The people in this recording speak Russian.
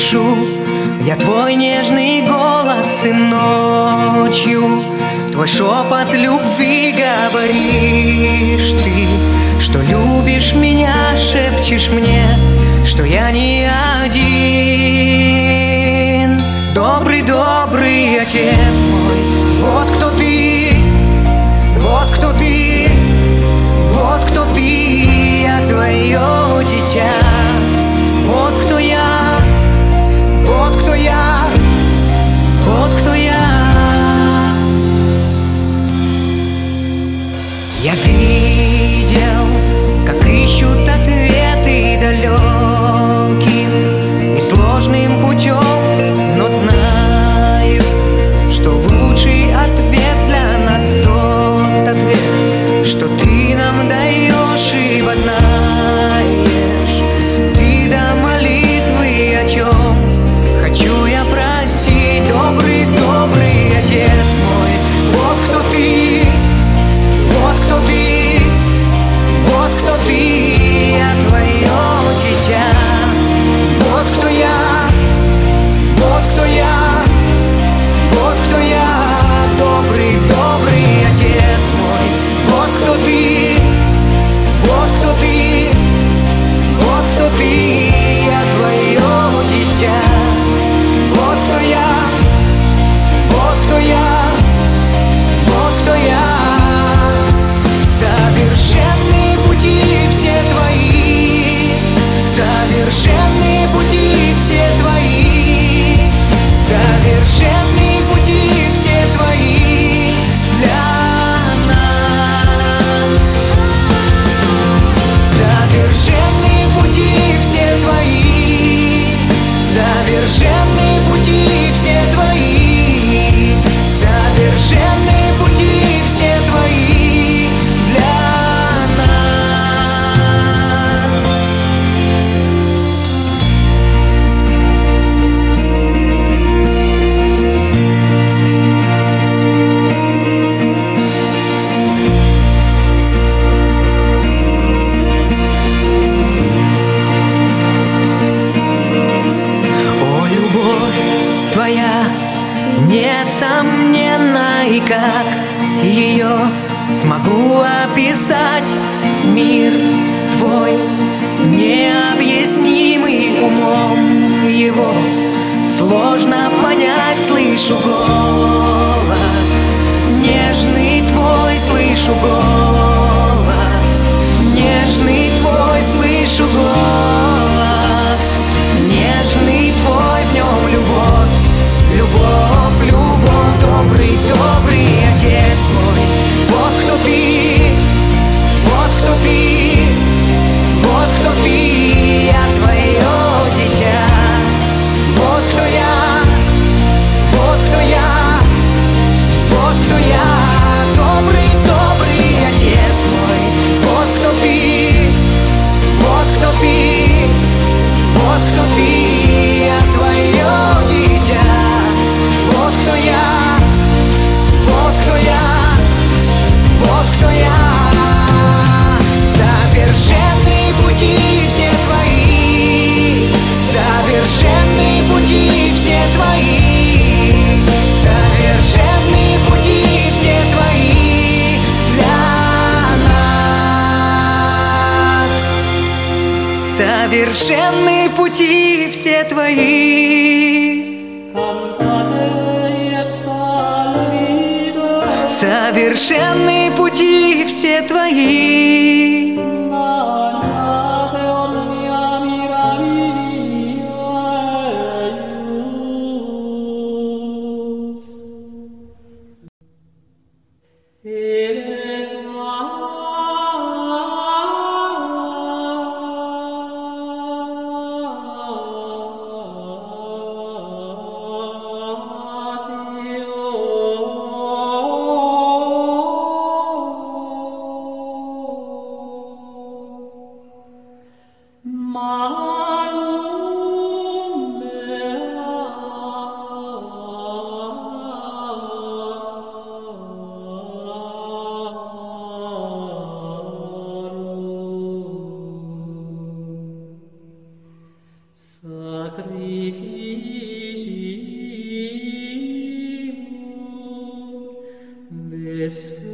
слышу я твой нежный голос, и ночью твой шепот любви говоришь ты, что любишь меня, шепчешь мне, что я не один. Добрый, добрый Отец мой, вот кто ты, вот кто ты, вот кто ты, я твое дитя. Вот кто я, вот кто я, вот кто я. Я видел, как ищут ответы далеким и сложным путем, но знаю, что лучший ответ для нас тот ответ, что ты нам даешь, ибо знаешь, ты до молитвы о чем хочу я просить. Добрый, добрый Отец мой, вот кто ты, вот кто ты, вот кто ты, я твое дитя. Вот кто я, вот кто я, вот кто я. Добрый, добрый Отец мой, вот кто ты, вот кто ты, вот кто ты, я твое дитя. Вот кто я, вот кто я, вот кто я. Совершенные пути все твои, совершенные пути все твои, совершенные пути все твои для нас. Совершенные пути все твои, совершенные пути все твои, совершенные пути все твои для нас. О, любовь твоя несомненна, и как ее смогу описать? Мир твой необъяснимый, умом его сложно понять. Слышу голос нежный твой, слышу голос нежный твой, слышу голос нежный твой. В нем любовь, любовь, любовь. Добрый, добрый Отец мой, вот кто ты, вот кто ты, вот кто ты, я твое дитя. Вот кто я, вот кто я, вот кто я. Добрый, добрый Отец мой, вот кто ты, вот кто ты, вот кто ты, я твое дитя. Вот кто я, вот кто я, вот кто я. Совершенные пути все твои, совершенные пути все твои, совершенные пути все твои для нас. Совершенные пути все твои. Совершенные пути все твои. sacrificium, ves